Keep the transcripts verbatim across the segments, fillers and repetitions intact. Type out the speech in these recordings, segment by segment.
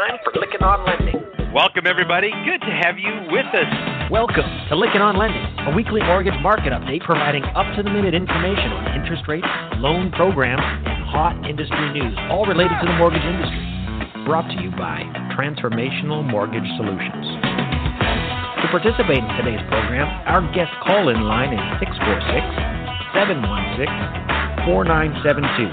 time for Lykken on Lending. Welcome, everybody. Good to have you with us. Welcome to Lykken on Lending, a weekly mortgage market update providing up-to-the-minute information on interest rates, loan programs, and hot industry news, all related to the mortgage industry. Brought to you by Transformational Mortgage Solutions. To participate in today's program, our guest call-in line is six four six, seven one six, four nine seven two.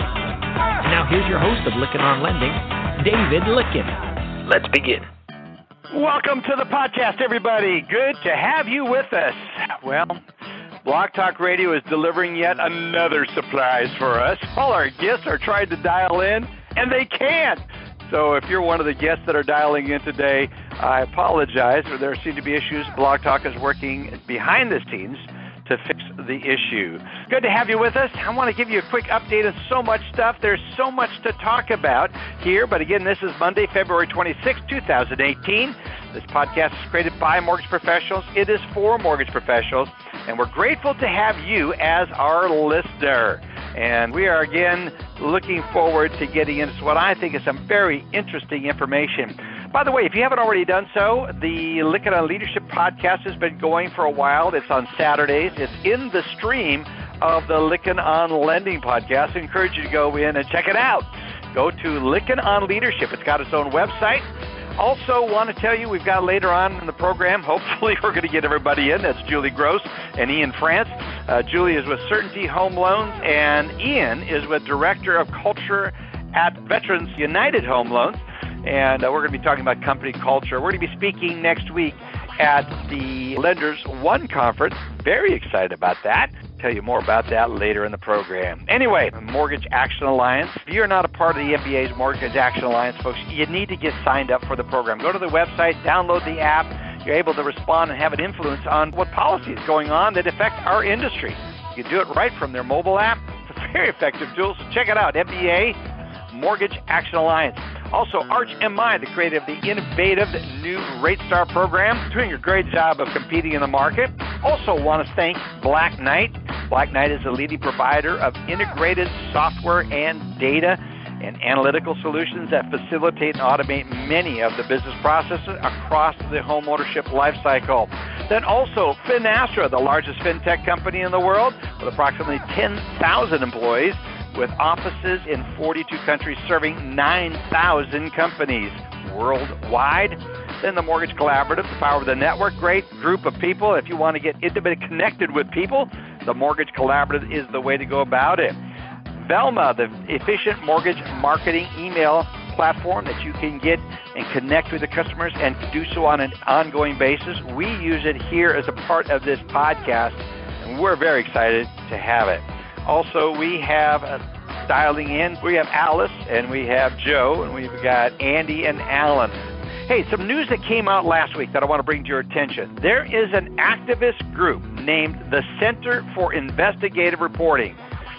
Now here's your host of Lykken on Lending, David Lykken. Let's begin. Welcome to the podcast, everybody. Good to have you with us. Well, Blog Talk Radio is delivering yet another surprise for us. All our guests are trying to dial in, and they can't. So if you're one of the guests that are dialing in today, I apologize. There seem to be issues. Blog Talk is working behind the scenes to fix the issue. Good to have you with us. I want to give you a quick update on so much stuff. There's so much to talk about here. But again, this is Monday, February twenty-sixth, twenty eighteen. This podcast is created by mortgage professionals. It is for mortgage professionals. And we're grateful to have you as our listener. And we are, again, looking forward to getting into what I think is some very interesting information. By the way, if you haven't already done so, the Lykken on Leadership podcast has been going for a while. It's on Saturdays. It's in the stream of the Lykken on Lending podcast. I encourage you to go in and check it out. Go to Lykken on Leadership. It's got its own website. Also want to tell you we've got later on in the program, hopefully we're going to get everybody in. That's Julie Gross and Ian France. Uh, Julie is with Certainty Home Loans, and Ian is with Director of Culture at Veterans United Home Loans. And uh, we're going to be talking about company culture. We're going to be speaking next week at the Lenders One Conference. Very excited about that. Tell you more about that later in the program. Anyway, Mortgage Action Alliance. If you're not a part of the M B A's Mortgage Action Alliance, folks, you need to get signed up for the program. Go to the website, download the app. You're able to respond and have an influence on what policy is going on that affect our industry. You can do it right from their mobile app. It's a very effective tool, so check it out. M B A Mortgage Action Alliance. Also, Arch M I, the creator of the innovative new RateStar program, doing a great job of competing in the market. Also want to thank Black Knight. Black Knight is a leading provider of integrated software and data and analytical solutions that facilitate and automate many of the business processes across the homeownership lifecycle. Then also Finastra, the largest fintech company in the world with approximately ten thousand employees, with offices in forty-two countries serving nine thousand companies worldwide. Then the Mortgage Collaborative, the power of the network, great group of people. If you want to get intimately connected with people, the Mortgage Collaborative is the way to go about it. Velma, the efficient mortgage marketing email platform that you can get and connect with the customers and do so on an ongoing basis. We use it here as a part of this podcast, and we're very excited to have it. Also, we have uh, dialing in, we have Alice and we have Joe, and we've got Andy and Alan. Hey, some news that came out last week that I want to bring to your attention. There is an activist group named the Center for Investigative Reporting,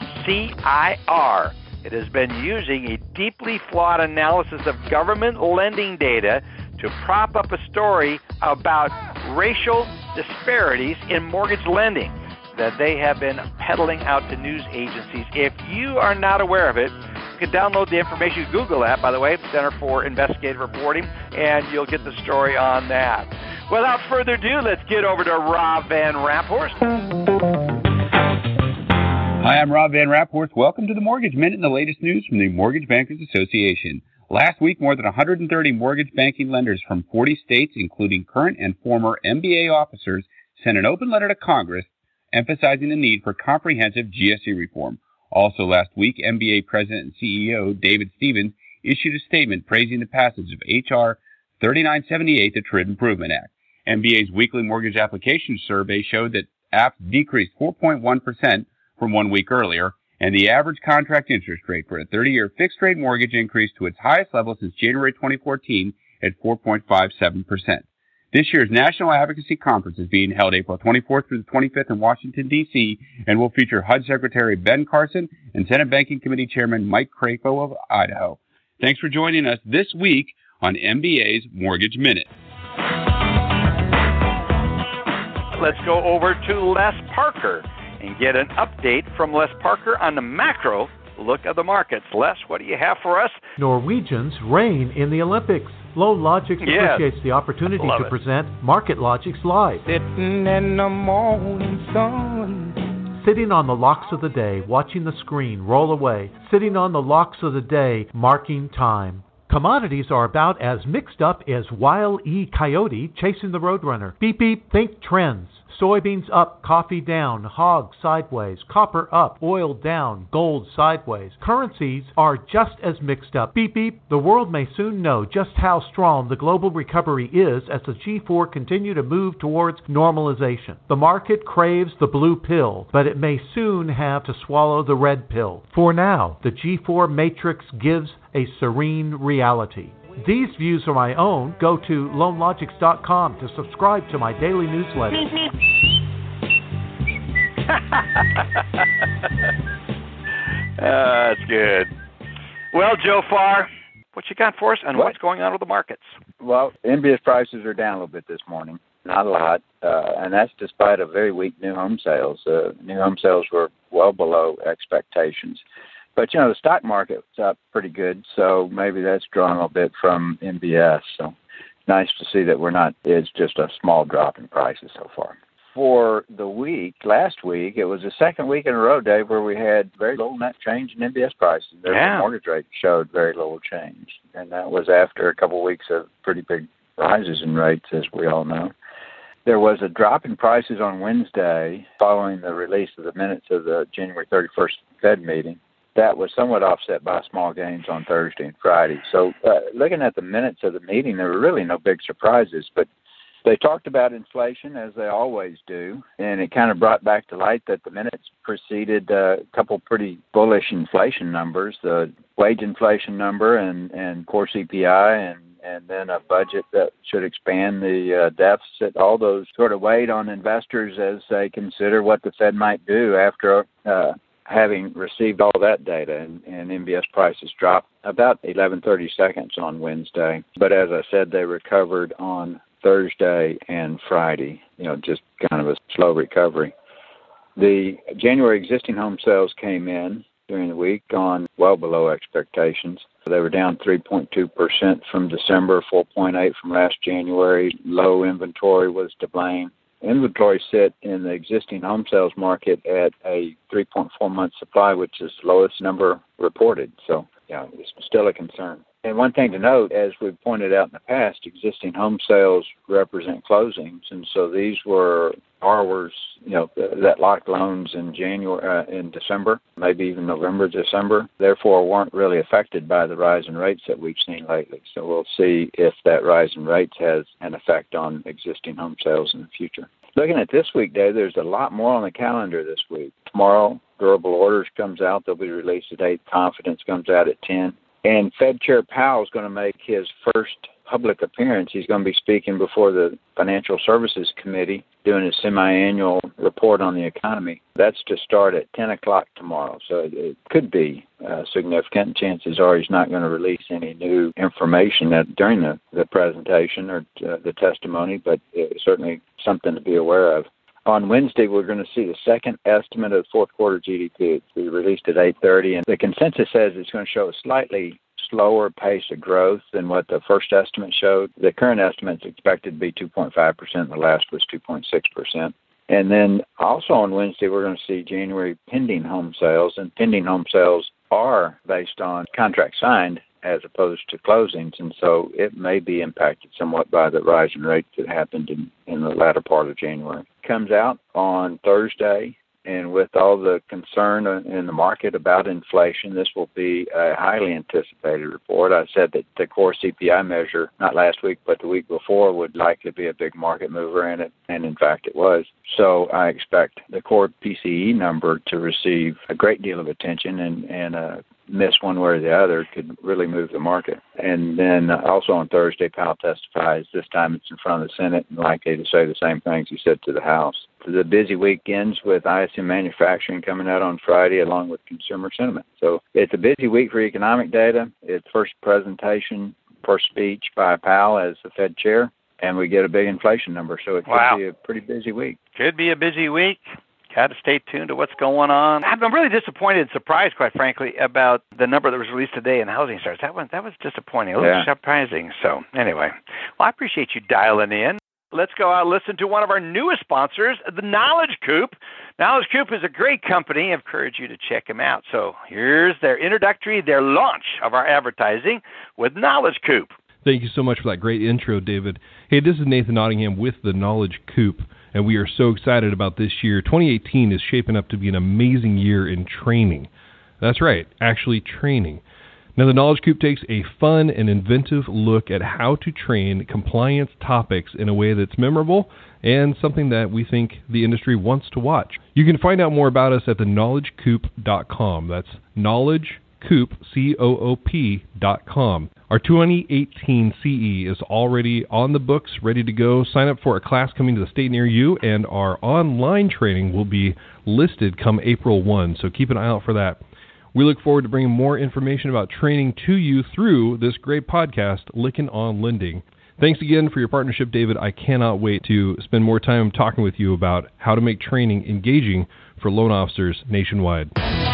C I R. It has been using a deeply flawed analysis of government lending data to prop up a story about racial disparities in mortgage lending that they have been peddling out to news agencies. If you are not aware of it, you can download the information. Google that, by the way, Center for Investigative Reporting, and you'll get the story on that. Without further ado, let's get over to Rob Van Raphorst. Hi, I'm Rob Van Raphorst. Welcome to the Mortgage Minute and the latest news from the Mortgage Bankers Association. Last week, more than one hundred thirty mortgage banking lenders from forty states, including current and former M B A officers, sent an open letter to Congress emphasizing the need for comprehensive G S E reform. Also last week, M B A President and C E O David Stevens issued a statement praising the passage of H R thirty-nine seventy-eight, the Trade Improvement Act. M B A's weekly mortgage application survey showed that apps decreased four point one percent from one week earlier, and the average contract interest rate for a thirty-year fixed-rate mortgage increased to its highest level since January twenty fourteen at four point five seven percent. This year's National Advocacy Conference is being held April twenty-fourth through the twenty-fifth in Washington, D C, and will feature H U D Secretary Ben Carson and Senate Banking Committee Chairman Mike Crapo of Idaho. Thanks for joining us this week on M B A's Mortgage Minute. Let's go over to Les Parker and get an update from Les Parker on the macro look at the markets. Les, what do you have for us? Norwegians reign in the Olympics. LoanLogix Yes. appreciates the opportunity Love to it. present MarketLogix Live. Sitting in the morning sun. Sitting on the locks of the day, watching the screen roll away. Sitting on the locks of the day, marking time. Commodities are about as mixed up as Wile E. Coyote chasing the Roadrunner. Beep beep, think trends. Soybeans up, coffee down, hog sideways, copper up, oil down, gold sideways. Currencies are just as mixed up. Beep beep, the world may soon know just how strong the global recovery is as the G four continue to move towards normalization. The market craves the blue pill, but it may soon have to swallow the red pill. For now, the G four matrix gives a serene reality. These views are my own. Go to loan logix dot com to subscribe to my daily newsletter. uh, that's good. Well, Joe Farr, what you got for us and What? what's going on with the markets? Well, M B S prices are down a little bit this morning. Not a lot, uh, and that's despite a very weak new home sales. Uh, new home sales were well below expectations. But, you know, the stock market's up pretty good, so maybe that's drawn a little bit from M B S. So nice to see that we're not, it's just a small drop in prices so far. For the week, last week, it was the second week in a row, Dave, where we had very little net change in M B S prices. The Yeah. mortgage rate showed very little change, and that was after a couple of weeks of pretty big rises in rates, as we all know. There was a drop in prices on Wednesday following the release of the minutes of the January thirty-first Fed meeting. That was somewhat offset by small gains on Thursday and Friday. So uh, looking at the minutes of the meeting, there were really no big surprises, but they talked about inflation, as they always do, and it kind of brought back to light that the minutes preceded uh, a couple pretty bullish inflation numbers, the wage inflation number and, and core C P I, and, and then a budget that should expand the uh, deficit. All those sort of weighed on investors as they consider what the Fed might do after uh, having received all that data, and, and M B S prices dropped about eleven thirty seconds on Wednesday. But as I said, they recovered on Thursday and Friday, you know, just kind of a slow recovery. The January existing home sales came in during the week gone well below expectations. They were down three point two percent from December, four point eight percent from last January. Low inventory was to blame. Inventory sit in the existing home sales market at a three point four month supply, which is the lowest number reported. So, yeah, it's still a concern. And one thing to note, as we've pointed out in the past, existing home sales represent closings. And so these were borrowers, you know, that locked loans in January, uh, in December, maybe even November, December, therefore weren't really affected by the rise in rates that we've seen lately. So we'll see if that rise in rates has an effect on existing home sales in the future. Looking at this week, Dave, there's a lot more on the calendar this week. Tomorrow, durable orders comes out. They'll be released at eight. Confidence comes out at ten. And Fed Chair Powell is going to make his first public appearance. He's going to be speaking before the Financial Services Committee, doing his semi-annual report on the economy. That's to start at ten o'clock tomorrow. So it could be uh, significant. Chances are he's not going to release any new information that, during the, the presentation or uh, the testimony, but it's certainly something to be aware of. On Wednesday, we're going to see the second estimate of the fourth quarter G D P. It's be released at eight thirty, and the consensus says it's going to show a slightly slower pace of growth than what the first estimate showed. The current estimate is expected to be two point five percent. The last was two point six percent. And then also on Wednesday, we're going to see January pending home sales, and pending home sales are based on contracts signed as opposed to closings, and so it may be impacted somewhat by the rise in rates that happened in, in the latter part of January. Comes out on Thursday, and with all the concern in the market about inflation, this will be a highly anticipated report. I said that the core C P I measure, not last week, but the week before, would likely be a big market mover, and it, and in fact it was. So I expect the core P C E number to receive a great deal of attention, and, and a miss one way or the other could really move the market. And then also on Thursday, Powell testifies. This time it's in front of the Senate, and likely to say the same things he said to the House. The busy week ends with I S M manufacturing coming out on Friday, along with consumer sentiment. So it's a busy week for economic data. It's first presentation, first speech by Powell as the Fed chair, and we get a big inflation number. So it could Wow. be a pretty busy week. Could be a busy week. got to stay tuned to what's going on. I'm really disappointed and surprised, quite frankly, about the number that was released today in housing starts. That was, that was disappointing, a little Yeah. surprising. So anyway, well, I appreciate you dialing in. Let's go out and listen to one of our newest sponsors, the Knowledge Coop. Knowledge Coop is a great company. I encourage you to check them out. So here's their introductory, their launch of our advertising with Knowledge Coop. Thank you so much for that great intro, David. Hey, this is Nathan Nottingham with the Knowledge Coop, and we are so excited about this year. twenty eighteen is shaping up to be an amazing year in training. That's right, actually training. Now, the Knowledge Coop takes a fun and inventive look at how to train compliance topics in a way that's memorable and something that we think the industry wants to watch. You can find out more about us at the knowledge coop dot com. That's knowledge coop, C O O P dot com. Our twenty eighteen C E is already on the books, ready to go. Sign up for a class coming to the state near you, and our online training will be listed come April first, so keep an eye out for that. We look forward to bringing more information about training to you through this great podcast, Lickin' on Lending. Thanks again for your partnership, David. I cannot wait to spend more time talking with you about how to make training engaging for loan officers nationwide.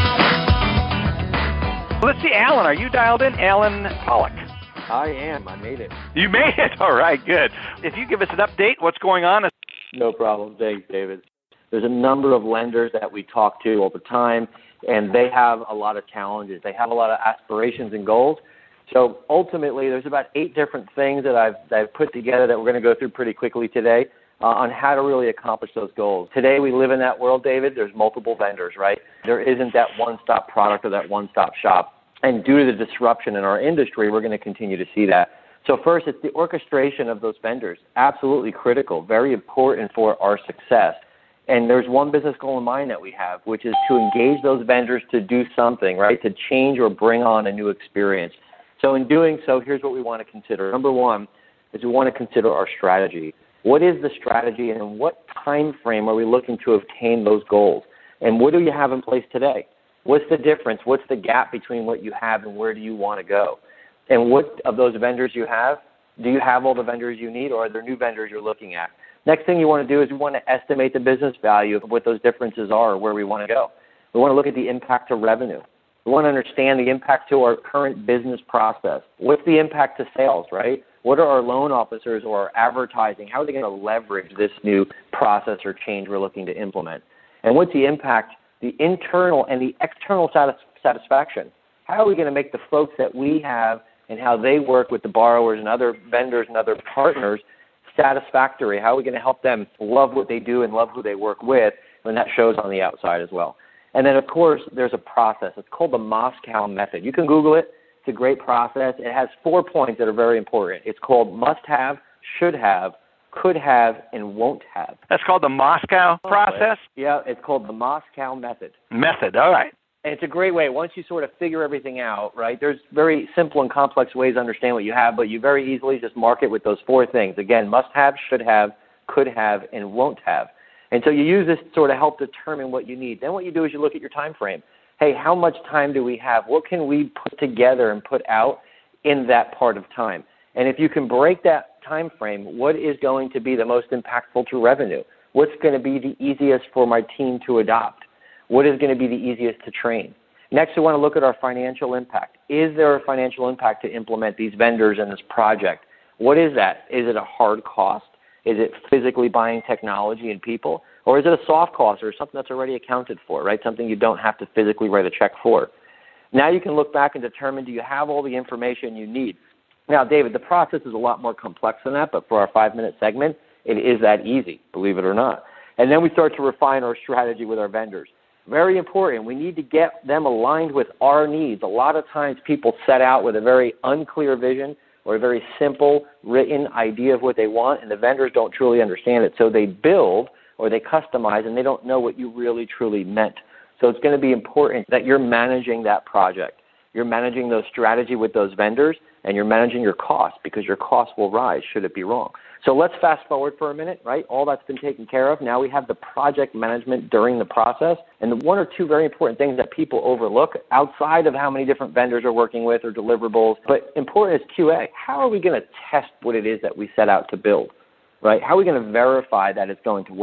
Let's see, Alan, are you dialed in? Alan Pollock. I am. I made it. You made it. All right, good. If you give us an update, what's going on? No problem. Thanks, David. There's a number of lenders that we talk to all the time, and they have a lot of challenges. They have a lot of aspirations and goals. So ultimately, there's about eight different things that I've, that I've put together that we're going to go through pretty quickly today uh, on how to really accomplish those goals. Today, we live in that world, David. There's multiple vendors, right? There isn't that one-stop product or that one-stop shop. And due to the disruption in our industry, we're going to continue to see that. So first, it's the orchestration of those vendors. Absolutely critical, very important for our success. And there's one business goal in mind that we have, which is to engage those vendors to do something, right, to change or bring on a new experience. So in doing so, here's what we want to consider. Number one is we want to consider our strategy. What is the strategy, and in what time frame are we looking to obtain those goals? And what do you have in place today? What's the difference? What's the gap between what you have and where do you want to go? And what of those vendors you have, do you have all the vendors you need, or are there new vendors you're looking at? Next thing you want to do is we want to estimate the business value of what those differences are or where we want to go. We want to look at the impact to revenue. We want to understand the impact to our current business process. What's the impact to sales, right? What are our loan officers or our advertising? How are they going to leverage this new process or change we're looking to implement? And what's the impact, the internal and the external satis- satisfaction? How are we going to make the folks that we have and how they work with the borrowers and other vendors and other partners satisfactory? How are we going to help them love what they do and love who they work with? And that shows on the outside as well. And then, of course, there's a process. It's called the Moscow Method. You can Google it. It's a great process. It has four points that are very important. It's called must have, should have, could have, and won't have. That's called the Moscow process? Yeah, it's called the Moscow Method. Method, all right. And it's a great way. Once you sort of figure everything out, right, there's very simple and complex ways to understand what you have, but you very easily just mark it with those four things. Again, must have, should have, could have, and won't have. And so you use this to sort of help determine what you need. Then what you do is you look at your time frame. Hey, how much time do we have? What can we put together and put out in that part of time? And if you can break that time frame, what is going to be the most impactful to revenue? What's going to be the easiest for my team to adopt? What is going to be the easiest to train? Next, we want to look at our financial impact. Is there a financial impact to implement these vendors in this project? What is that? Is it a hard cost? Is it physically buying technology and people? Or is it a soft cost or something that's already accounted for, right? Something you don't have to physically write a check for. Now you can look back and determine, do you have all the information you need? Now, David, the process is a lot more complex than that, but for our five-minute segment, it is that easy, believe it or not. And then we start to refine our strategy with our vendors. Very important. We need to get them aligned with our needs. A lot of times people set out with a very unclear vision or a very simple written idea of what they want, and the vendors don't truly understand it. So they build or they customize, and they don't know what you really, truly meant. So it's going to be important that you're managing that project. You're managing those strategy with those vendors, and you're managing your costs, because your costs will rise should it be wrong. So let's fast forward for a minute, right? All that's been taken care of. Now we have the project management during the process. And the one or two very important things that people overlook outside of how many different vendors are working with or deliverables, but important is Q A. How are we going to test what it is that we set out to build, right? How are we going to verify that it's going to work?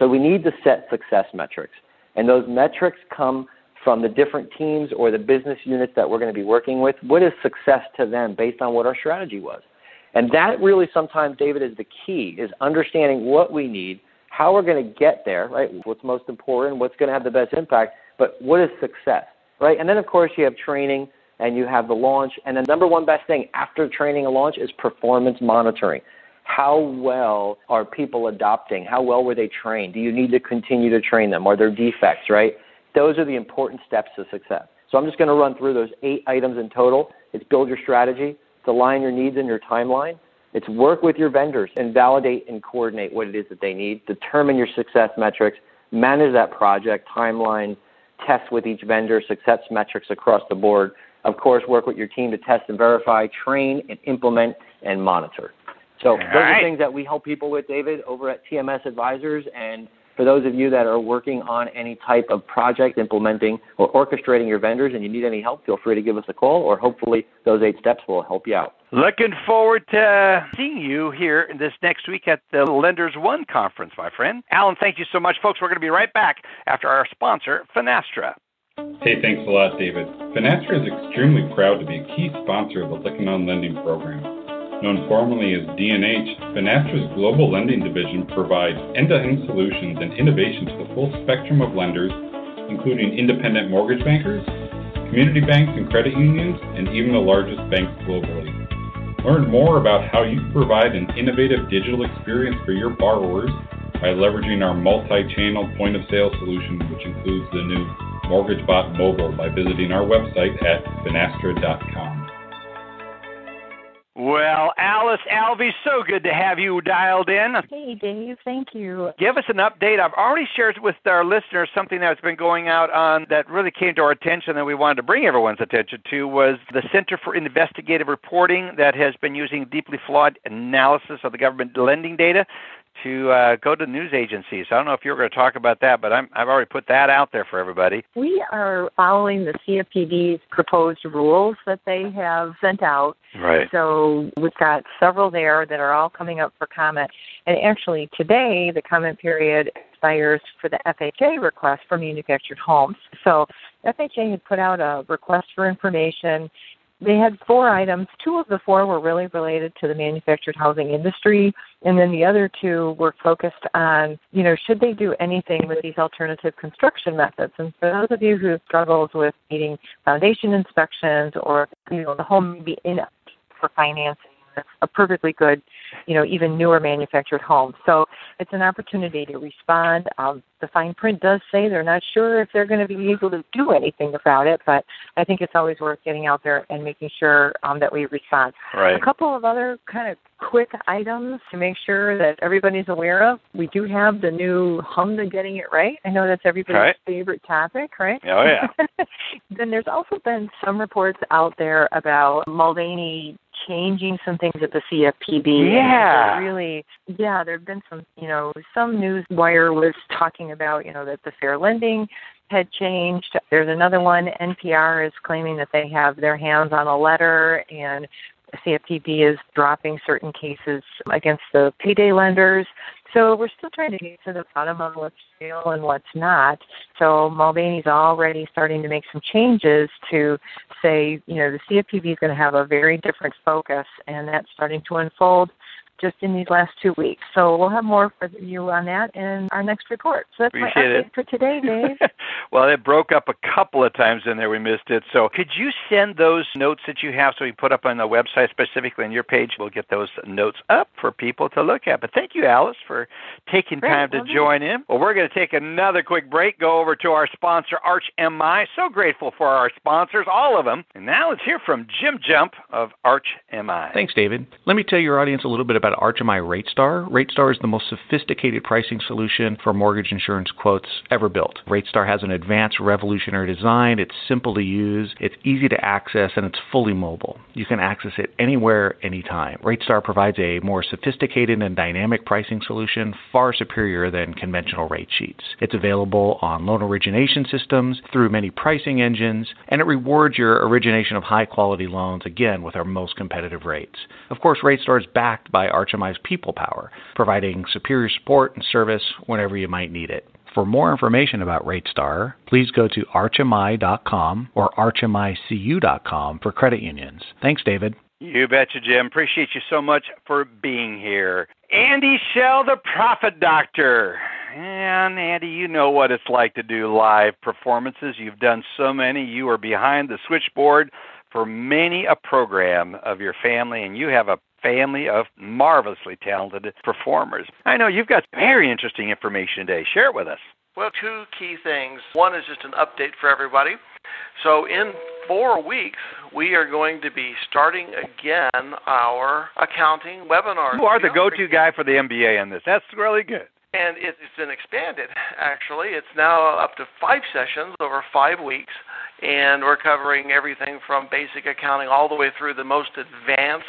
So we need to set success metrics. And those metrics come from the different teams or the business units that we're going to be working with. What is success to them based on what our strategy was? And that really sometimes, David, is the key, is understanding what we need, how we're going to get there, right? What's most important, what's going to have the best impact, but what is success, right? And then, of course, you have training and you have the launch. And the number one best thing after training and launch is performance monitoring. How well are people adopting? How well were they trained? Do you need to continue to train them? Are there defects, right? Those are the important steps to success. So I'm just going to run through those eight items in total. It's build your strategy. It's align your needs and your timeline. It's work with your vendors and validate and coordinate what it is that they need. Determine your success metrics. Manage that project, timeline, test with each vendor, success metrics across the board. Of course, work with your team to test and verify, train and implement and monitor. So All those right. are things that we help people with, David, over at T M S Advisors. And for those of you that are working on any type of project, implementing or orchestrating your vendors, and you need any help, feel free to give us a call, or hopefully those eight steps will help you out. Looking forward to seeing you here this next week at the Lenders One conference, my friend. Alan, thank you so much, folks. We're going to be right back after our sponsor, Finastra. Hey, thanks a lot, David. Finastra is extremely proud to be a key sponsor of the Lykken On Lending program. Known formerly as D N H, Finastra's Global Lending Division provides end-to-end solutions and innovation to the full spectrum of lenders, including independent mortgage bankers, community banks and credit unions, and even the largest banks globally. Learn more about how you provide an innovative digital experience for your borrowers by leveraging our multi-channel point-of-sale solution, which includes the new MortgageBot Mobile, by visiting our website at finastra dot com. Well, Alice Alvey, so good to have you dialed in. Hey, Dave. Thank you. Give us an update. I've already shared with our listeners something that's been going out on that really came to our attention that we wanted to bring everyone's attention to was the Center for Investigative Reporting that has been using deeply flawed analysis of the government lending data to uh, go to news agencies. I don't know if you're going to talk about that, but I'm, I've already put that out there for everybody. We are following the C F P B's proposed rules that they have sent out. Right. So we've got several there that are all coming up for comment. And actually today, the comment period expires for the F H A request for manufactured homes. So F H A had put out a request for information. They had four items. Two of the four were really related to the manufactured housing industry, and then the other two were focused on, you know, should they do anything with these alternative construction methods? And for those of you who struggles with needing foundation inspections or, you know, the home may be in for financing, that's a perfectly good, you know, even newer manufactured home. So it's an opportunity to respond. Um, the fine print does say they're not sure if they're going to be able to do anything about it, but I think it's always worth getting out there and making sure um, that we respond. Right. A couple of other kind of quick items to make sure that everybody's aware of. We do have the new hum to getting it right. I know that's everybody's right. favorite topic, right? Oh, yeah. Then there's also been some reports out there about Mulvaney changing some things at the C F P B. Yeah. Really, yeah, there have been some, you know, some news wire was talking about, you know, that the fair lending had changed. There's another one, N P R is claiming that they have their hands on a letter, and the C F P B is dropping certain cases against the payday lenders. So we're still trying to get to the bottom of what's real and what's not. So Mulvaney's already starting to make some changes to say, you know, the C F P B is going to have a very different focus, and that's starting to unfold just in these last two weeks. So we'll have more for you on that in our next report. So that's Appreciate my update it. for today, Dave. Well, it broke up a couple of times in there. We missed it. So could you send those notes that you have so we put up on the website, specifically on your page? We'll get those notes up for people to look at. But thank you, Alice, for taking Great, time to well join in. Well, we're going to take another quick break, go over to our sponsor, Arch M I. So grateful for our sponsors, all of them. And now let's hear from Jim Jump of Arch M I. Thanks, David. Let me tell your audience a little bit about Arch M I RateStar. RateStar is the most sophisticated pricing solution for mortgage insurance quotes ever built. RateStar has an advanced revolutionary design. It's simple to use, it's easy to access, and it's fully mobile. You can access it anywhere, anytime. RateStar provides a more sophisticated and dynamic pricing solution, far superior than conventional rate sheets. It's available on loan origination systems, through many pricing engines, and it rewards your origination of high-quality loans, again, with our most competitive rates. Of course, RateStar is backed by Arch Arch M I's people power, providing superior support and service whenever you might need it. For more information about RateStar, please go to arch m i dot com or arch m i c u dot com for credit unions. Thanks, David. You betcha, Jim. Appreciate you so much for being here. Andy Schell, the Profit Doctor. And Andy, you know what it's like to do live performances. You've done so many. You are behind the switchboard for many a program of your family, and you have a family of marvelously talented performers. I know you've got very interesting information today. Share it with us. Well, two key things. One is just an update for everybody. So in four weeks, we are going to be starting again our accounting webinar. You are the go-to guy for the M B A in this. That's really good. And it's been expanded, actually. It's now up to five sessions over five weeks, and we're covering everything from basic accounting all the way through the most advanced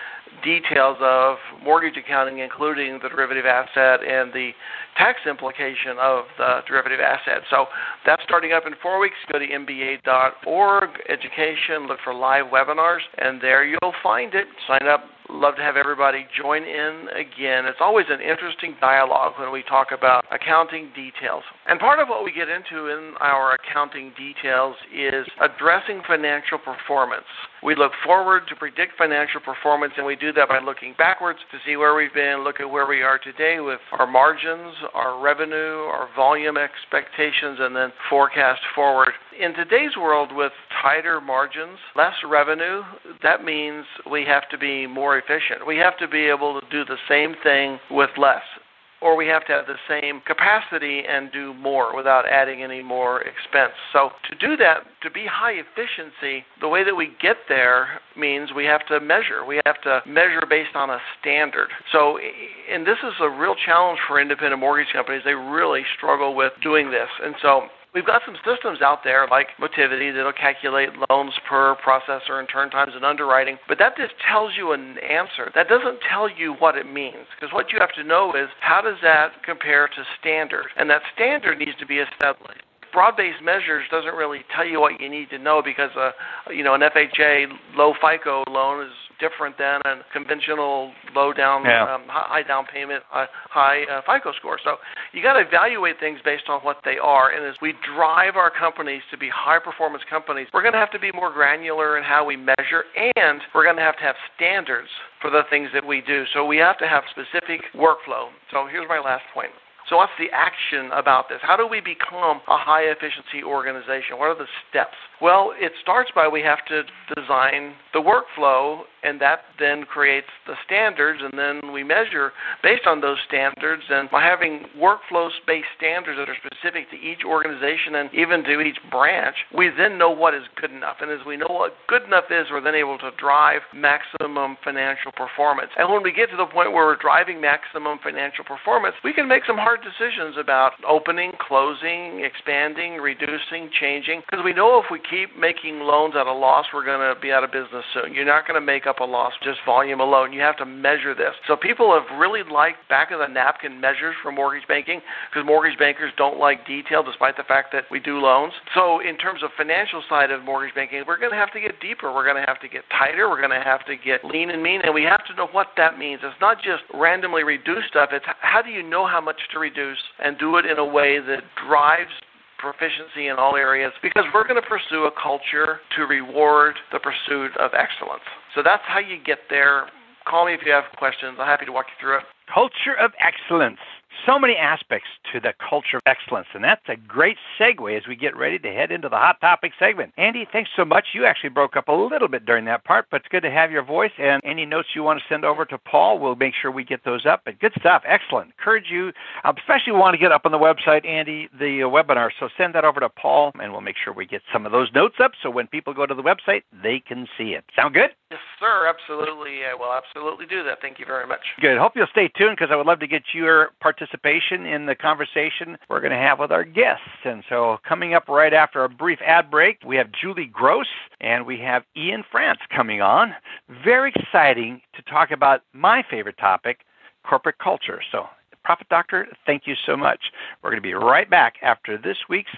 details of mortgage accounting, including the derivative asset and the tax implication of the derivative asset. So that's starting up in four weeks. Go to m b a dot org, education, look for live webinars, and there you'll find it. Sign up. Love to have everybody join in again. It's always an interesting dialogue when we talk about accounting details. And part of what we get into in our accounting details is addressing financial performance. We look forward to predict financial performance, and we do that by looking backwards to see where we've been, look at where we are today with our margins, our revenue, our volume expectations, and then forecast forward. In today's world with tighter margins, less revenue, that means we have to be more efficient. We have to be able to do the same thing with less, or we have to have the same capacity and do more without adding any more expense. So to do that, to be high efficiency, the way that we get there means we have to measure. We have to measure based on a standard. So, and this is a real challenge for independent mortgage companies. They really struggle with doing this. And so we've got some systems out there like Motivity that'll calculate loans per processor and turn times and underwriting, but that just tells you an answer. That doesn't tell you what it means, because what you have to know is how does that compare to standard, and that standard needs to be established. Broad-based measures doesn't really tell you what you need to know because, uh, you know, an F H A low FICO loan is different than a conventional low down, yeah. um, high down payment, high, high uh, FICO score. So you got to evaluate things based on what they are. And as we drive our companies to be high-performance companies, we're going to have to be more granular in how we measure, and we're going to have to have standards for the things that we do. So we have to have specific workflow. So here's my last point. So what's the action about this? How do we become a high-efficiency organization? What are the steps? Well, it starts by we have to design the workflow, and that then creates the standards, and then we measure based on those standards. And by having workflow-based standards that are specific to each organization and even to each branch, we then know what is good enough. And as we know what good enough is, we're then able to drive maximum financial performance. And when we get to the point where we're driving maximum financial performance, we can make some hard decisions about opening, closing, expanding, reducing, changing, because we know if we keep making loans at a loss, we're going to be out of business soon. You're not going to make up a loss just volume alone. You have to measure this. So people have really liked back-of-the-napkin measures for mortgage banking because mortgage bankers don't like detail despite the fact that we do loans. So in terms of financial side of mortgage banking, we're going to have to get deeper. We're going to have to get tighter. We're going to have to get lean and mean, and we have to know what that means. It's not just randomly reduce stuff. It's how do you know how much to reduce and do it in a way that drives proficiency in all areas, because we're going to pursue a culture to reward the pursuit of excellence. So that's how you get there. Call me if you have questions. I'm happy to walk you through it. Culture of excellence. So many aspects to the culture of excellence, and that's a great segue as we get ready to head into the Hot Topic segment. Andy, thanks so much. You actually broke up a little bit during that part, but it's good to have your voice, and any notes you want to send over to Paul, we'll make sure we get those up. But good stuff. Excellent. Encourage you, um, especially want to get up on the website, Andy, the uh, webinar, so send that over to Paul, and we'll make sure we get some of those notes up so when people go to the website, they can see it. Sound good? Yes, sir. Absolutely. I will absolutely do that. Thank you very much. Good. Hope you'll stay tuned because I would love to get your participation in the conversation we're going to have with our guests. And so coming up right after a brief ad break, we have Julie Gross and we have Ian France coming on. Very exciting to talk about my favorite topic, corporate culture. So, Profit Doctor, thank you so much. We're going to be right back after this week's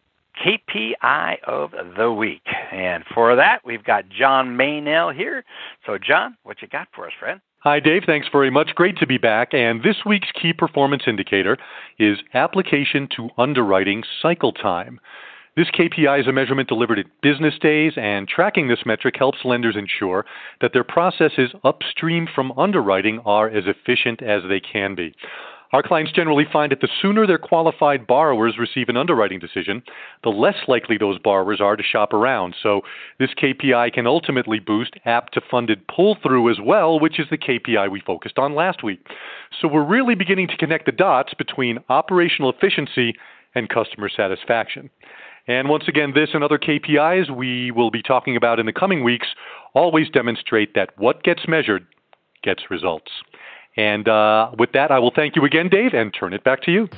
K P I of the week. And for that, we've got John Maynell here. So, John, what you got for us, friend? Hi, Dave. Thanks very much. Great to be back. And this week's key performance indicator is application to underwriting cycle time. This K P I is a measurement delivered at business days, and tracking this metric helps lenders ensure that their processes upstream from underwriting are as efficient as they can be. Our clients generally find that the sooner their qualified borrowers receive an underwriting decision, the less likely those borrowers are to shop around. So this K P I can ultimately boost app-to-funded pull-through as well, which is the K P I we focused on last week. So we're really beginning to connect the dots between operational efficiency and customer satisfaction. And once again, this and other K P Is we will be talking about in the coming weeks always demonstrate that what gets measured gets results. And uh, with that, I will thank you again, Dave, and turn it back to you.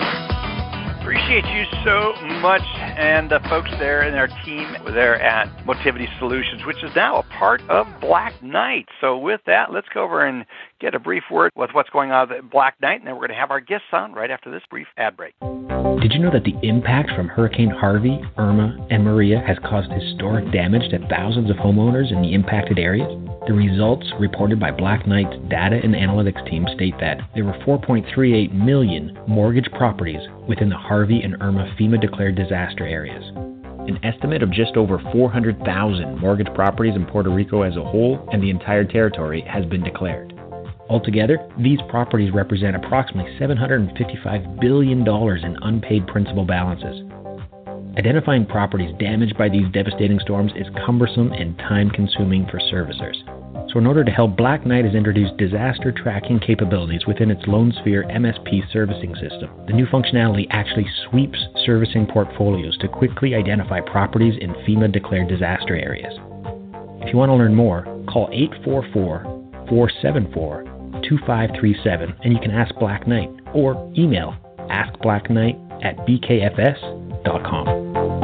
Appreciate you so much, and the folks there and our team there at Motivity Solutions, which is now a part of Black Knight. So with that, let's go over and get a brief word with what's going on at Black Knight, and then we're going to have our guests on right after this brief ad break. Did you know that the impact from Hurricane Harvey, Irma, and Maria has caused historic damage to thousands of homeowners in the impacted areas? The results reported by Black Knight's data and analytics team state that there were four point three eight million mortgage properties within the Harvey and Irma FEMA-declared disaster areas. An estimate of just over four hundred thousand mortgage properties in Puerto Rico as a whole and the entire territory has been declared. Altogether, these properties represent approximately seven hundred fifty-five billion dollars in unpaid principal balances. Identifying properties damaged by these devastating storms is cumbersome and time-consuming for servicers. So in order to help, Black Knight has introduced disaster tracking capabilities within its LoanSphere M S P servicing system. The new functionality actually sweeps servicing portfolios to quickly identify properties in FEMA-declared disaster areas. If you want to learn more, call eight four four, four seven four, two five three seven and you can ask Black Knight, or email ask black knight at b k f s dot com.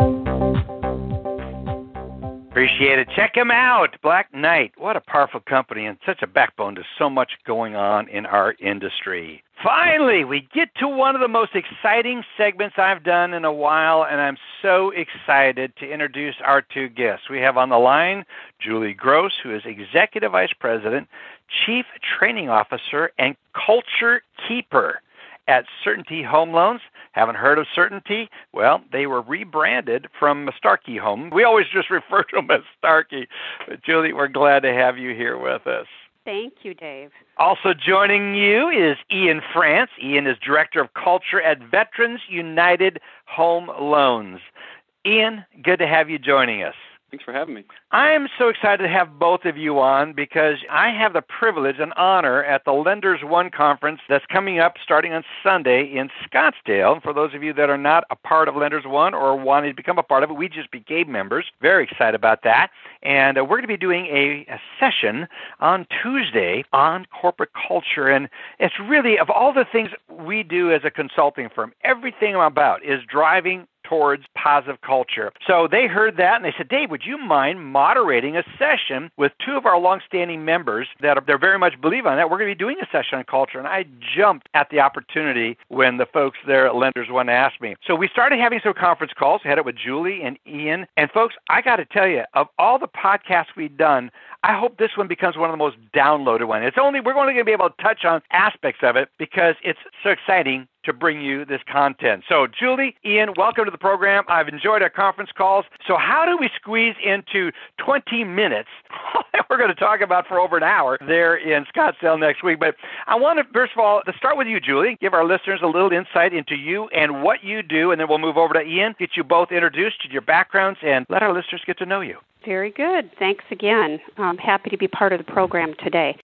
Appreciate it. Check him out, Black Knight. What a powerful company and such a backbone to so much going on in our industry. Finally, we get to one of the most exciting segments I've done in a while, and I'm so excited to introduce our two guests. We have on the line Julie Gross, who is Executive Vice President, Chief Training Officer, and Culture Keeper at Certainty Home Loans. Haven't heard of Certainty? Well, they were rebranded from Starkey Home. We always just refer to them as Starkey. But Julie, we're glad to have you here with us. Thank you, Dave. Also joining you is Ian France. Ian is Director of Culture at Veterans United Home Loans. Ian, good to have you joining us. Thanks for having me. I'm so excited to have both of you on because I have the privilege and honor at the Lenders One conference that's coming up starting on Sunday in Scottsdale. For those of you that are not a part of Lenders One or wanting to become a part of it, we just became members. Very excited about that. And uh, we're going to be doing a, a session on Tuesday on corporate culture. And it's really, of all the things we do as a consulting firm, everything I'm about is driving towards positive culture. So they heard that and they said, Dave, would you mind moderating a session with two of our longstanding members that are, they're very much believe on that? We're going to be doing a session on culture. And I jumped at the opportunity when the folks there at Lenders One asked me. So we started having some conference calls. We had it with Julie and Ian. And folks, I got to tell you, of all the podcasts we've done, I hope this one becomes one of the most downloaded ones. It's only, we're only going to be able to touch on aspects of it because it's so exciting to bring you this content. So, Julie, Ian, welcome to the program. I've enjoyed our conference calls. So how do we squeeze into twenty minutes that we're going to talk about for over an hour there in Scottsdale next week? But I want to, first of all, to start with you, Julie, give our listeners a little insight into you and what you do, and then we'll move over to Ian, get you both introduced to your backgrounds, and let our listeners get to know you. Very good. Thanks again. I'm happy to be part of the program today.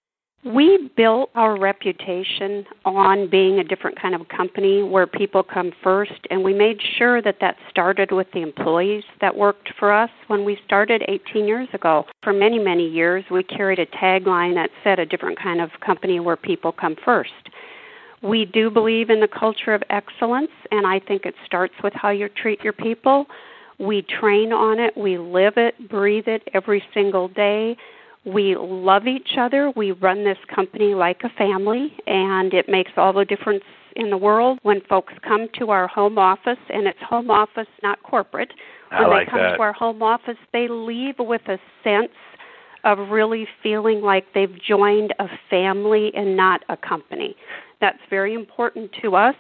We built our reputation on being a different kind of company where people come first, and we made sure that that started with the employees that worked for us when we started eighteen years ago. For many, many years, we carried a tagline that said a different kind of company where people come first. We do believe in the culture of excellence, and I think it starts with how you treat your people. We train on it. We live it, breathe it every single day. We love each other. We run this company like a family, and it makes all the difference in the world when folks come to our home office, and it's home office, not corporate. When I like they come that. to our home office, they leave with a sense of really feeling like they've joined a family and not a company. That's very important to us.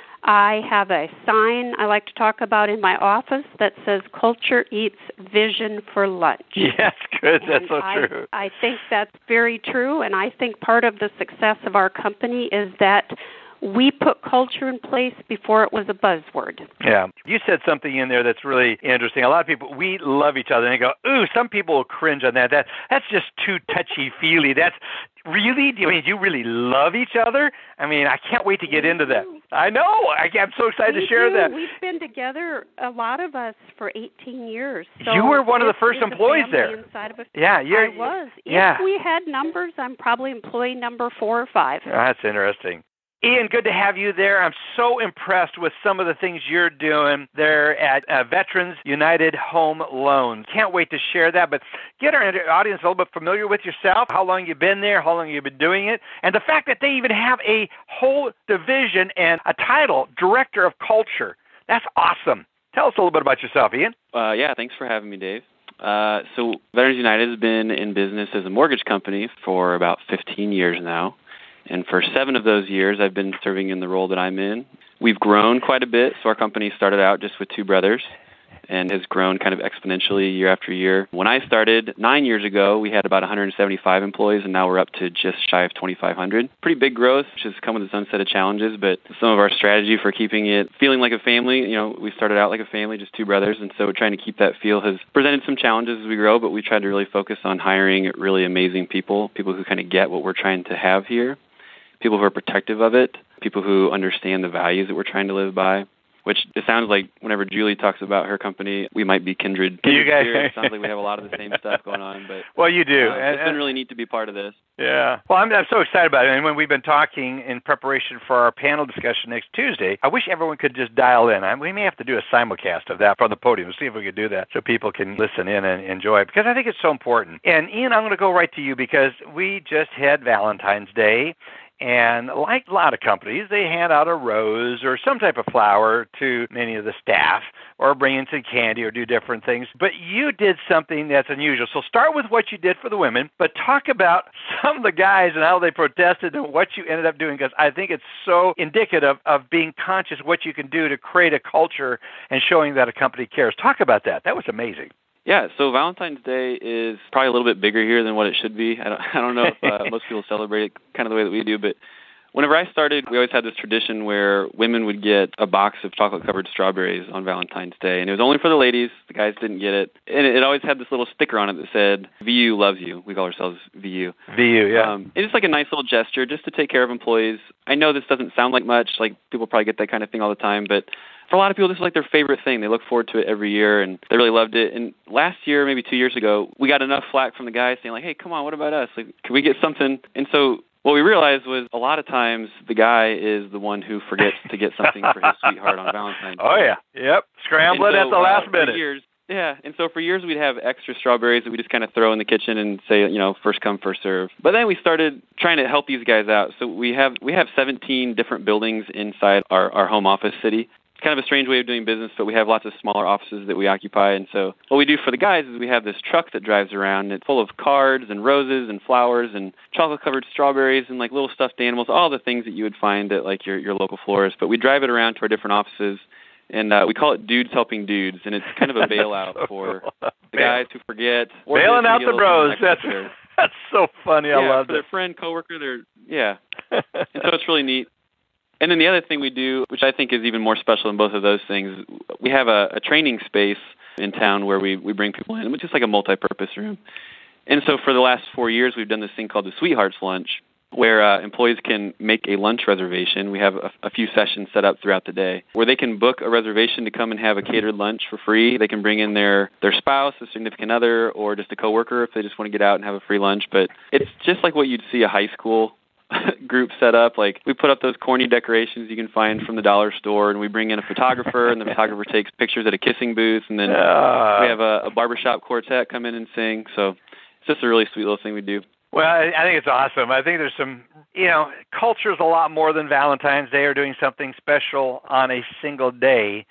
I have a sign I like to talk about in my office that says culture eats vision for lunch. Yes, good. That's and so I, true. I think that's very true, and I think part of the success of our company is that we put culture in place before it was a buzzword. Yeah. You said something in there that's really interesting. A lot of people, we love each other, and they go, ooh, some people will cringe on that. That That's just too touchy-feely. That's really, do you mean you really love each other? I mean, I can't wait to get into that. I know. I, I'm so excited we to share do. that. We've been together, a lot of us, for eighteen years. So you were one of the first it's employees a there. Inside of a, yeah, you're, I was. Yeah. If we had numbers, I'm probably employee number four or five. That's interesting. Ian, good to have you there. I'm so impressed with some of the things you're doing there at uh, Veterans United Home Loans. Can't wait to share that, but get our audience a little bit familiar with yourself, how long you've been there, how long you've been doing it, and the fact that they even have a whole division and a title, Director of Culture. That's awesome. Tell us a little bit about yourself, Ian. Uh, yeah, thanks for having me, Dave. Uh, so Veterans United has been in business as a mortgage company for about fifteen years now. And for seven of those years, I've been serving in the role that I'm in. We've grown quite a bit. So our company started out just with two brothers and has grown kind of exponentially year after year. When I started nine years ago, we had about one hundred seventy-five employees, and now we're up to just shy of twenty-five hundred. Pretty big growth, which has come with its own set of challenges, but some of our strategy for keeping it feeling like a family, you know, we started out like a family, just two brothers, and so trying to keep that feel has presented some challenges as we grow, but we tried to really focus on hiring really amazing people, people who kind of get what we're trying to have here. People who are protective of it, people who understand the values that we're trying to live by, which it sounds like whenever Julie talks about her company, we might be kindred. kindred you guys, spirits. It sounds like we have a lot of the same stuff going on. But well, you do. Uh, and, it's been really neat to be part of this. Yeah. Well, I'm, I'm so excited about it. And when we've been talking in preparation for our panel discussion next Tuesday, I wish everyone could just dial in. I, we may have to do a simulcast of that from the podium. See if we could do that so people can listen in and enjoy it, because I think it's so important. And Ian, I'm going to go right to you because we just had Valentine's Day. And like a lot of companies, they hand out a rose or some type of flower to many of the staff or bring in some candy or do different things. But you did something that's unusual. So start with what you did for the women, but talk about some of the guys and how they protested and what you ended up doing, because I think it's so indicative of being conscious of what you can do to create a culture and showing that a company cares. Talk about that. That was amazing. Yeah, so Valentine's Day is probably a little bit bigger here than what it should be. I don't, I don't know if uh, most people celebrate it kind of the way that we do, but whenever I started, we always had this tradition where women would get a box of chocolate-covered strawberries on Valentine's Day, and it was only for the ladies. The guys didn't get it. And it, it always had this little sticker on it that said, V U loves you. We call ourselves V U. V U, yeah. Um, it's just like a nice little gesture just to take care of employees. I know this doesn't sound like much, like people probably get that kind of thing all the time, but for a lot of people, this is like their favorite thing. They look forward to it every year, and they really loved it. And last year, maybe two years ago, we got enough flack from the guys saying, like, hey, come on, what about us? Like, can we get something? And so what we realized was a lot of times the guy is the one who forgets to get something for his sweetheart on Valentine's Day. Oh, yeah. Yep. Scramble it so, at the last uh, minute. Years, yeah. And so for years, we'd have extra strawberries that we just kind of throw in the kitchen and say, you know, first come, first serve. But then we started trying to help these guys out. So we have we have seventeen different buildings inside our, our home office city. It's kind of a strange way of doing business, but we have lots of smaller offices that we occupy. And so what we do for the guys is we have this truck that drives around. And it's full of cards and roses and flowers and chocolate-covered strawberries and like little stuffed animals, all the things that you would find at like your, your local florist. But we drive it around to our different offices, and uh, we call it Dudes Helping Dudes. And it's kind of a bailout so for cool. the guys who forget. Or Bailing out the bros. That's, that's so funny. Yeah, I love for it. their friend, coworker, they're, yeah. And so it's really neat. And then the other thing we do, which I think is even more special than both of those things, we have a, a training space in town where we, we bring people in, which is like a multi-purpose room. And so for the last four years, we've done this thing called the Sweethearts Lunch, where uh, employees can make a lunch reservation. We have a, a few sessions set up throughout the day where they can book a reservation to come and have a catered lunch for free. They can bring in their, their spouse, a significant other, or just a coworker if they just want to get out and have a free lunch. But it's just like what you'd see a high school group set up. Like we put up those corny decorations you can find from the dollar store, and we bring in a photographer, and the photographer takes pictures at a kissing booth, and then uh, we have a, a barbershop quartet come in and sing. So it's just a really sweet little thing we do. Well, I, I think it's awesome. I think there's some, you know, culture's a lot more than Valentine's Day or doing something special on a single day.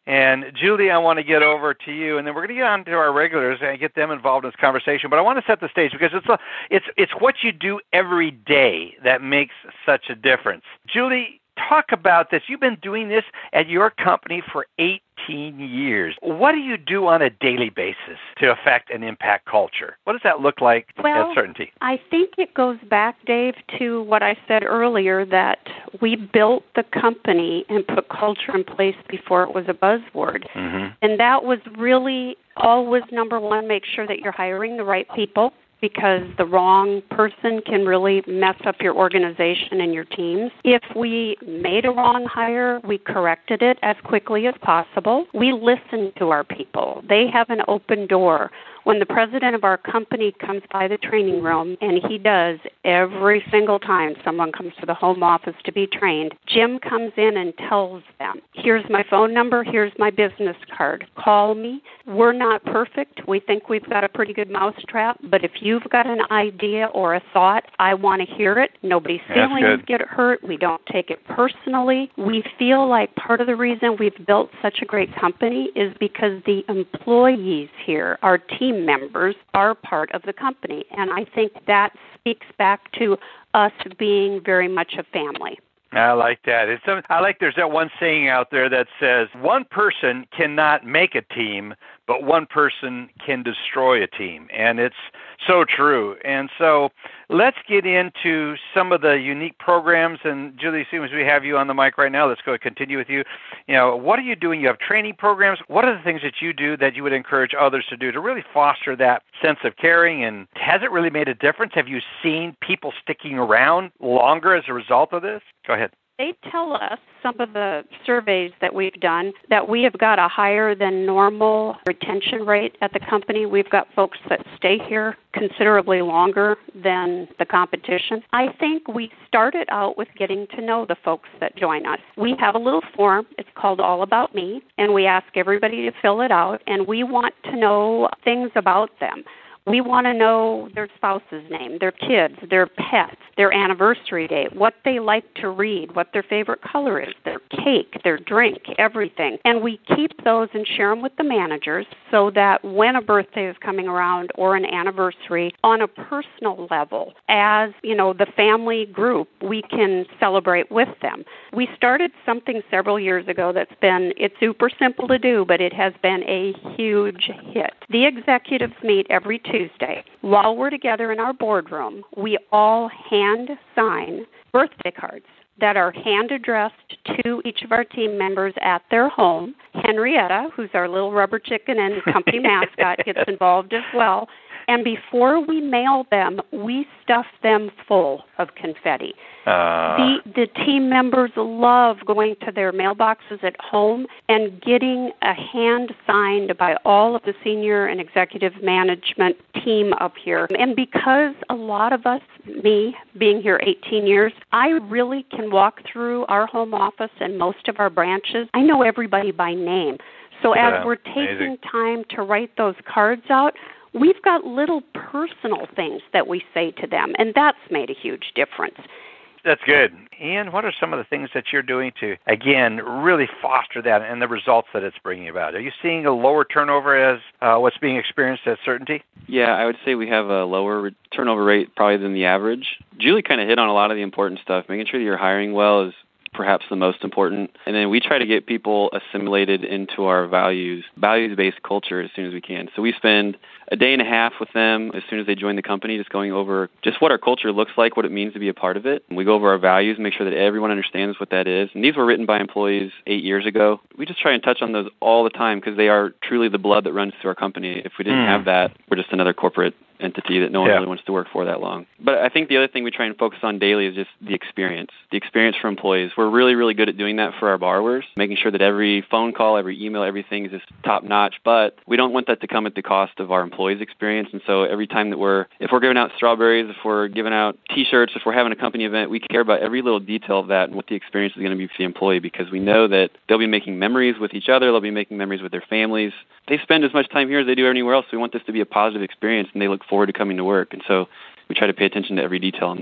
And Julie, I want to get over to you, and then we're going to get on to our regulars and get them involved in this conversation. But I want to set the stage because it's a, it's it's what you do every day that makes such a difference. Julie, talk about this. You've been doing this at your company for eighteen years. What do you do on a daily basis to affect and impact culture? What does that look like well, at Certainty? I think it goes back, Dave, to what I said earlier, that we built the company and put culture in place before it was a buzzword. Mm-hmm. And that was really always number one, make sure that you're hiring the right people, because the wrong person can really mess up your organization and your teams. If we made a wrong hire, we corrected it as quickly as possible. We listen to our people. They have an open door. When the president of our company comes by the training room, and he does every single time someone comes to the home office to be trained, Jim comes in and tells them, here's my phone number, here's my business card. Call me. We're not perfect. We think we've got a pretty good mousetrap, but if you've got an idea or a thought, I want to hear it. Nobody's feelings get hurt. We don't take it personally. We feel like part of the reason we've built such a great company is because the employees here, our team members, are part of the company. And I think that speaks back to us being very much a family. I like that. It's some, I like there's that one saying out there that says one person cannot make a team, but one person can destroy a team. And it's so true. And so let's get into some of the unique programs. And Julie, as soon as we have you on the mic right now, let's go continue with you. You know, what are you doing? You have training programs. What are the things that you do that you would encourage others to do to really foster that sense of caring? And has it really made a difference? Have you seen people sticking around longer as a result of this? Go ahead. They tell us, some of the surveys that we've done, that we have got a higher than normal retention rate at the company. We've got folks that stay here considerably longer than the competition. I think we started out with getting to know the folks that join us. We have a little form. It's called All About Me, and we ask everybody to fill it out, and we want to know things about them. We want to know their spouse's name, their kids, their pets, their anniversary date, what they like to read, what their favorite color is, their cake, their drink, everything. And we keep those and share them with the managers so that when a birthday is coming around or an anniversary, on a personal level, as, you know, the family group, we can celebrate with them. We started something several years ago that's been, it's super simple to do, but it has been a huge hit. The executives meet every Tuesday. While we're together in our boardroom, we all hand sign birthday cards that are hand addressed to each of our team members at their home. Henrietta, who's our little rubber chicken and company mascot, gets involved as well. And before we mail them, we stuff them full of confetti. Uh. The, the team members love going to their mailboxes at home and getting a hand signed by all of the senior and executive management team up here. And because a lot of us, me being here eighteen years, I really can walk through our home office and most of our branches. I know everybody by name. So as yeah, we're taking amazing. time to write those cards out, we've got little personal things that we say to them, and that's made a huge difference. That's good. Ian, what are some of the things that you're doing to, again, really foster that and the results that it's bringing about? Are you seeing a lower turnover as uh, what's being experienced at Certainty? Yeah, I would say we have a lower re- turnover rate probably than the average. Julie kind of hit on a lot of the important stuff. Making sure that you're hiring well is perhaps the most important. And then we try to get people assimilated into our values, values-based culture as soon as we can. So we spend a day and a half with them as soon as they join the company, just going over just what our culture looks like, what it means to be a part of it. And we go over our values, make sure that everyone understands what that is. And these were written by employees eight years ago. We just try and touch on those all the time because they are truly the blood that runs through our company. If we didn't mm. have that, we're just another corporate entity that no one yeah. really wants to work for that long. But I think the other thing we try and focus on daily is just the experience, the experience for employees. We're really, really good at doing that for our borrowers, making sure that every phone call, every email, everything is just top notch. But we don't want that to come at the cost of our employees' experience. And so every time that we're, if we're giving out strawberries, if we're giving out T-shirts, if we're having a company event, we care about every little detail of that and what the experience is going to be for the employee, because we know that they'll be making memories with each other, they'll be making memories with their families. They spend as much time here as they do anywhere else. So we want this to be a positive experience, and they look forward to coming to work. And so we try to pay attention to every detail on that.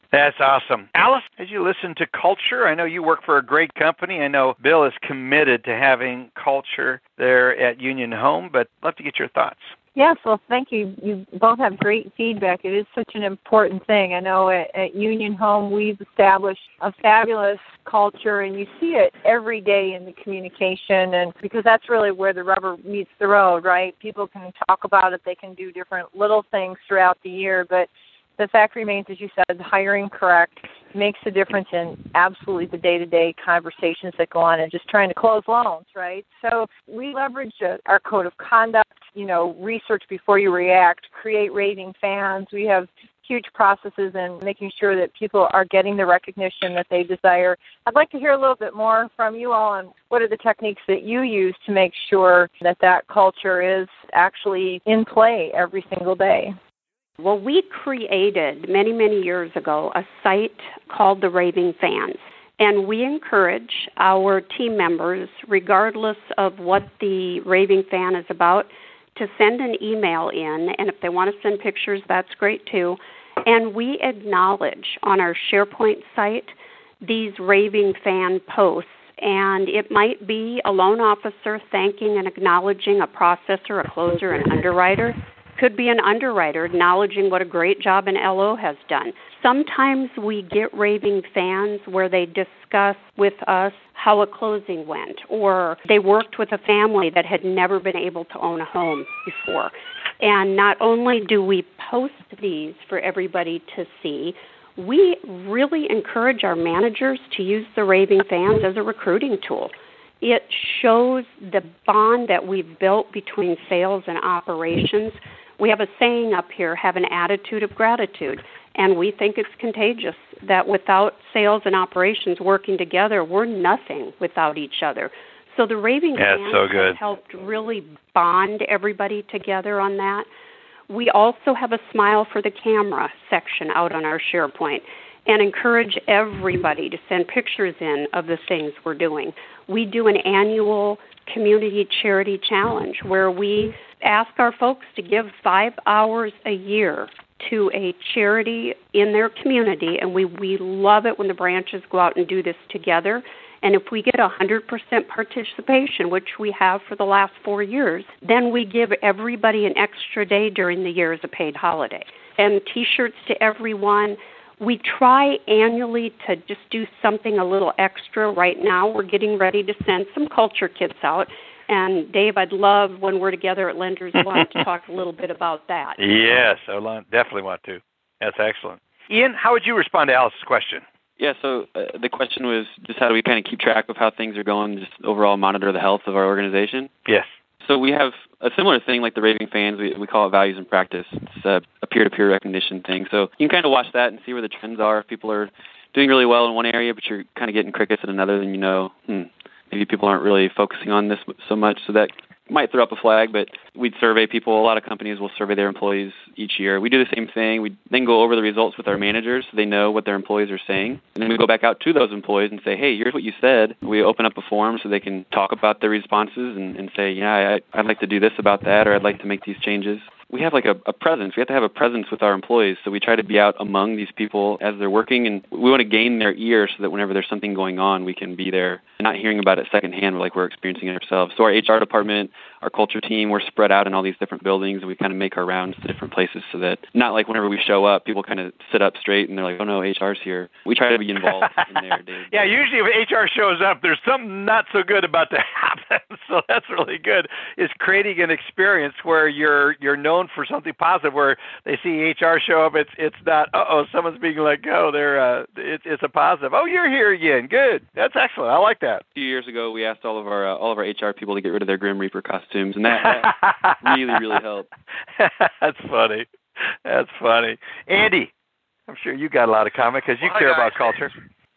That's awesome. Alice, as you listen to culture, I know you work for a great company. I know Bill is committed to having culture there at Union Home, but I'd love to get your thoughts. Yes, well, thank you. You both have great feedback. It is such an important thing. I know at, at Union Home we've established a fabulous culture, and you see it every day in the communication, and because that's really where the rubber meets the road, right? People can talk about it. They can do different little things throughout the year, but the fact remains, as you said, hiring correct makes a difference in absolutely the day-to-day conversations that go on and just trying to close loans, right? So we leverage uh, our code of conduct, you know, research before you react, create raving fans. We have huge processes in making sure that people are getting the recognition that they desire. I'd like to hear a little bit more from you all on what are the techniques that you use to make sure that that culture is actually in play every single day. Well, we created many, many years ago a site called the Raving Fans, and we encourage our team members, regardless of what the Raving Fan is about, to send an email in, and if they want to send pictures, that's great too. And we acknowledge on our SharePoint site these Raving Fan posts, and it might be a loan officer thanking and acknowledging a processor, a closer, an underwriter. Could be an underwriter acknowledging what a great job an L O has done. Sometimes we get raving fans where they discuss with us how a closing went, or they worked with a family that had never been able to own a home before. And not only do we post these for everybody to see, we really encourage our managers to use the raving fans as a recruiting tool. It shows the bond that we've built between sales and operations. We have a saying up here, have an attitude of gratitude, and we think it's contagious, that without sales and operations working together, we're nothing without each other. So the Raving Fans so has helped really bond everybody together on that. We also have a Smile for the Camera section out on our SharePoint and encourage everybody to send pictures in of the things we're doing. We do an annual community charity challenge where we ask our folks to give five hours a year to a charity in their community, and we, we love it when the branches go out and do this together. And if we get one hundred percent participation, which we have for the last four years, then we give everybody an extra day during the year as a paid holiday. And T-shirts to everyone. We try annually to just do something a little extra. Right now we're getting ready to send some culture kits out. And, Dave, I'd love when we're together at Lenders One to talk a little bit about that. Yes, I definitely want to. That's excellent. Ian, how would you respond to Alice's question? Yeah, so uh, the question was just how do we kind of keep track of how things are going, just overall monitor the health of our organization? Yes. So we have a similar thing like the Raving Fans. We, we call it Values and Practice. It's a, a peer-to-peer recognition thing. So you can kind of watch that and see where the trends are. If people are doing really well in one area, but you're kind of getting crickets in another, then you know, hmm, maybe people aren't really focusing on this so much. So that might throw up a flag, but we'd survey people. A lot of companies will survey their employees each year. We do the same thing. We then go over the results with our managers so they know what their employees are saying. And then we go back out to those employees and say, hey, here's what you said. We open up a forum so they can talk about their responses and, and say, yeah, I, I'd like to do this about that, or I'd like to make these changes. We have like a, a presence. We have to have a presence with our employees. So we try to be out among these people as they're working, and we want to gain their ear so that whenever there's something going on, we can be there and not hearing about it secondhand like we're experiencing it ourselves. So our H R department, our culture team, we're spread out in all these different buildings, and we kind of make our rounds to different places so that not like whenever we show up, people kind of sit up straight and they're like, oh no, H R's here. We try to be involved in there. Dave. Yeah, usually if H R shows up, there's something not so good about to happen. So that's really good. Is creating an experience where you're you're known for something positive. Where they see H R show up, it's it's not, uh-oh, someone's being let go. They're, uh, it's, it's a positive. Oh, you're here again. Good. That's excellent. I like that. A few years ago, we asked all of our uh, all of our H R people to get rid of their Grim Reaper costumes, and that, that really, really helped. That's funny. That's funny. Andy, I'm sure you got a lot of comment because you well, care guys, about culture.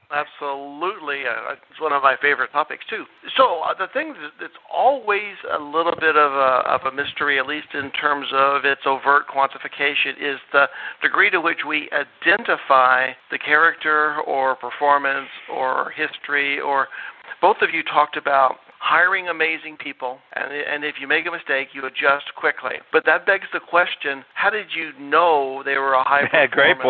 Absolutely. Uh, it's one of my favorite topics, too. So uh, the thing that's always a little bit of a, of a mystery, at least in terms of its overt quantification, is the degree to which we identify the character or performance or history, or both of you talked about hiring amazing people, and, and if you make a mistake, you adjust quickly. But that begs the question, how did you know they were a high performance Great point.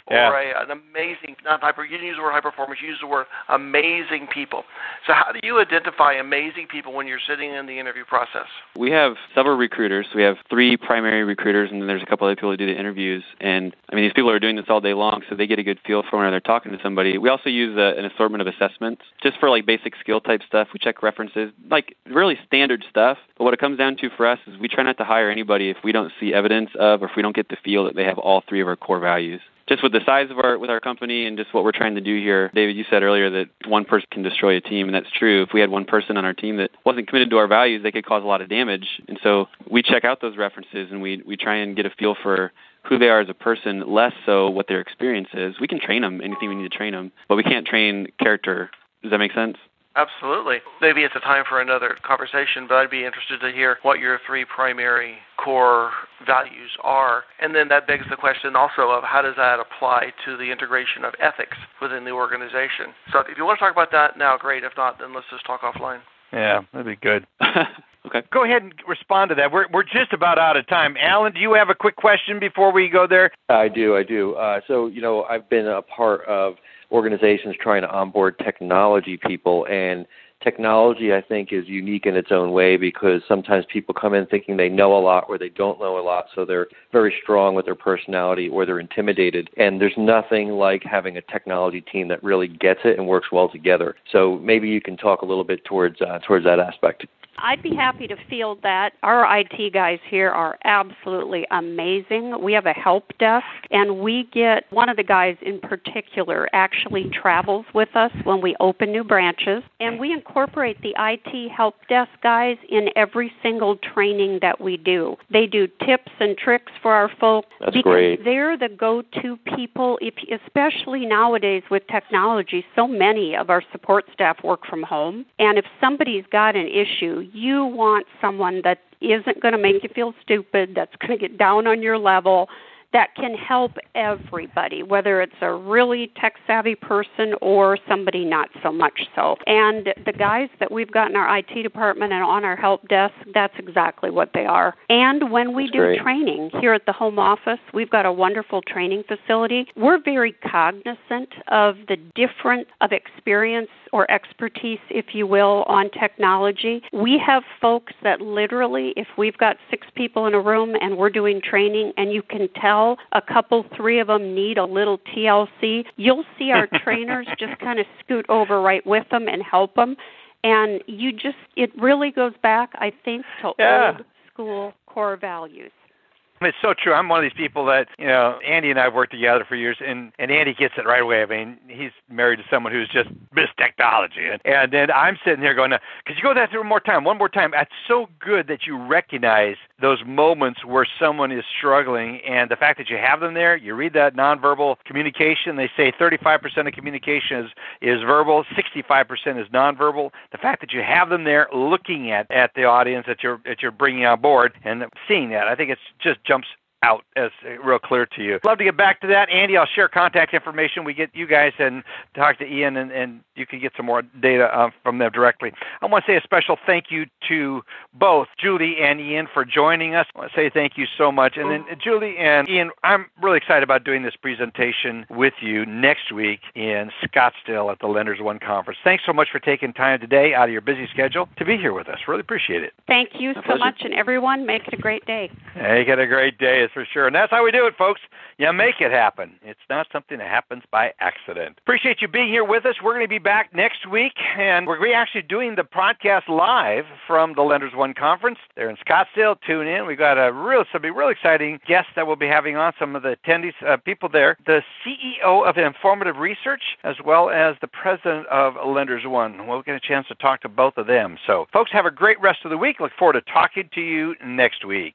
or yeah. a, an amazing, not hyper, you didn't use the word high performance, you used the word amazing people. So how do you identify amazing people when you're sitting in the interview process? We have several recruiters. We have three primary recruiters, and then there's a couple other people who do the interviews. And, I mean, these people are doing this all day long, so they get a good feel for when they're talking to somebody. We also use a, an assortment of assessments just for, like, basic skill type stuff. We check references, like, really standard stuff. But what it comes down to for us is we try not to hire anybody if we don't see evidence of or if we don't get the feel that they have all three of our core values. Just with the size of our with our company and just what we're trying to do here, David, you said earlier that one person can destroy a team, and that's true. If we had one person on our team that wasn't committed to our values, they could cause a lot of damage. And so we check out those references, and we we try and get a feel for who they are as a person, less so what their experience is. We can train them, anything we need to train them, but we can't train character. Does that make sense? Absolutely. Maybe it's a time for another conversation, but I'd be interested to hear what your three primary core values are. And then that begs the question also of how does that apply to the integration of ethics within the organization. So if you want to talk about that now, great. If not, then let's just talk offline. Yeah, that'd be good. Okay. Go ahead and respond to that. We're we're just about out of time. Alan, do you have a quick question before we go there? I do, I do. Uh, so, you know, I've been a part of organizations trying to onboard technology people, and technology, I think, is unique in its own way because sometimes people come in thinking they know a lot or they don't know a lot, so they're very strong with their personality or they're intimidated. And there's nothing like having a technology team that really gets it and works well together. So maybe you can talk a little bit towards uh, towards that aspect. I'd be happy to field that. Our I T guys here are absolutely amazing. We have a help desk, and we get one of the guys in particular actually travels with us when we open new branches, and we incorporate the I T help desk guys in every single training that we do. They do tips and tricks for our folks. That's because great. They're the go-to people, if, especially nowadays with technology. So many of our support staff work from home, and if somebody's got an issue, you want someone that isn't going to make you feel stupid, that's going to get down on your level, that can help everybody, whether it's a really tech-savvy person or somebody not so much so. And the guys that we've got in our I T department and on our help desk, that's exactly what they are. And when we that's do great. training here at the home office, we've got a wonderful training facility. We're very cognizant of the difference of experience or expertise, if you will, on technology. We have folks that literally, if we've got six people in a room and we're doing training and you can tell a couple, three of them need a little T L C, you'll see our trainers just kind of scoot over right with them and help them. And you just, it really goes back, I think, to yeah. old school core values. It's so true. I'm one of these people that, you know, Andy and I have worked together for years, and, and Andy gets it right away. I mean, he's married to someone who's just Miss Technology. And, and then I'm sitting here going, could you go that through one more time, one more time? It's so good that you recognize those moments where someone is struggling, and the fact that you have them there, you read that nonverbal communication. They say thirty-five percent of communication is, is verbal, sixty-five percent is nonverbal. The fact that you have them there looking at, at the audience that you're, that you're bringing on board and seeing that, I think it's just jumps out as real clear to you. Love to get back to that. Andy, I'll share contact information. We get you guys and talk to Ian, and, and you can get some more data uh, from them directly. I want to say a special thank you to both Julie and Ian for joining us. I want to say thank you so much. And then Julie and Ian, I'm really excited about doing this presentation with you next week in Scottsdale at the Lenders One Conference. Thanks so much for taking time today out of your busy schedule to be here with us. Really appreciate it. Thank you so much, and everyone, make it a great day. Make it a great day. For sure. And that's how we do it, folks. You make it happen. It's not something that happens by accident. Appreciate you being here with us. We're going to be back next week, and we're actually doing the podcast live from the Lenders One Conference. They're in Scottsdale. Tune in. We've got a real, some real exciting guests that we'll be having on, some of the attendees, uh, people there, the C E O of Informative Research, as well as the president of Lenders One. We'll get a chance to talk to both of them. So, folks, have a great rest of the week. Look forward to talking to you next week.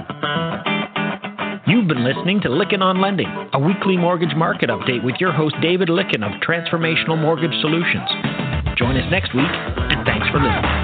You've been listening to Lykken on Lending, a weekly mortgage market update with your host David Lykken of Transformational Mortgage Solutions. Join us next week, and thanks for listening.